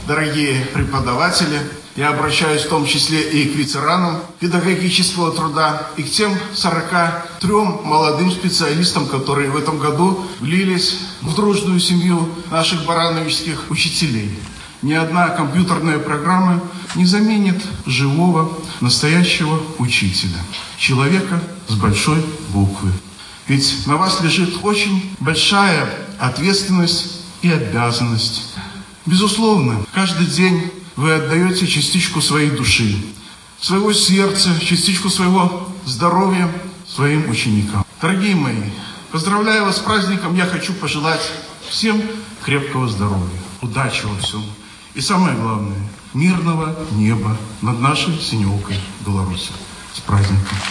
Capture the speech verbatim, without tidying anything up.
дорогие преподаватели, я обращаюсь в том числе и к ветеранам педагогического труда, и к тем сорока трём молодым специалистам, которые в этом году влились в дружную семью наших барановичских учителей. Ни одна компьютерная программа не заменит живого, настоящего учителя, человека с большой буквы. Ведь на вас лежит очень большая ответственность и обязанность. Безусловно, каждый день вы отдаете частичку своей души, своего сердца, частичку своего здоровья своим ученикам. Дорогие мои, поздравляю вас с праздником. Я хочу пожелать всем крепкого здоровья, удачи во всем. И самое главное, мирного неба над нашей синеокой Беларусью. С праздником!